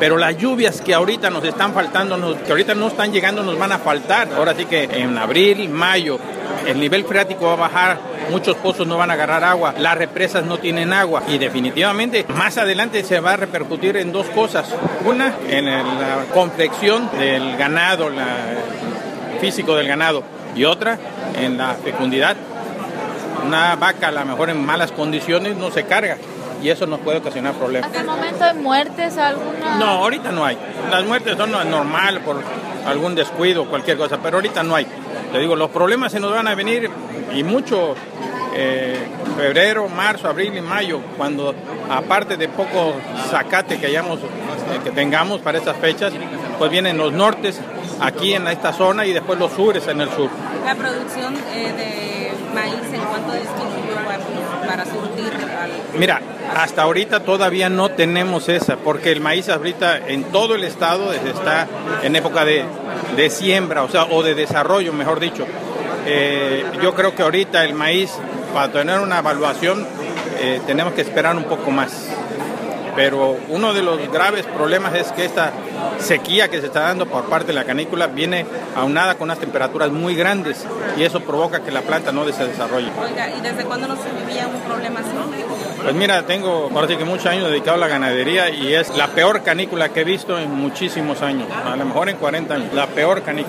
pero las lluvias que ahorita nos están faltando, que ahorita no están llegando, nos van a faltar. Ahora sí que en abril, mayo, el nivel freático va a bajar, muchos pozos no van a agarrar agua, las represas no tienen agua y definitivamente más adelante se va a repercutir en dos cosas. Una, en la complexión del ganado, el físico del ganado, y otra, en la fecundidad. Una vaca a lo mejor en malas condiciones no se carga y eso nos puede ocasionar problemas. ¿Hasta el momento hay muertes alguna? No, ahorita no hay. Las muertes son normal por algún descuido o cualquier cosa, pero ahorita no hay. Te digo, los problemas se nos van a venir y mucho febrero, marzo, abril y mayo, cuando aparte de poco zacate que tengamos para estas fechas, pues vienen los nortes aquí en esta zona y después los sures en el sur. La producción de maíz, ¿en cuánto disminuyó para surtir al...? Mira, hasta ahorita todavía no tenemos esa, porque el maíz ahorita en todo el estado está en época de siembra, o de desarrollo, mejor dicho. Yo creo que ahorita el maíz, para tener una evaluación, tenemos que esperar un poco más. Pero uno de los graves problemas es que esta sequía que se está dando por parte de la canícula viene aunada con unas temperaturas muy grandes y eso provoca que la planta no se desarrolle. Oiga, ¿y desde cuándo no se vivía un problema así? Pues mira, tengo parece que muchos años dedicado a la ganadería y es la peor canícula que he visto en muchísimos años, a lo mejor en 40 años, la peor canícula.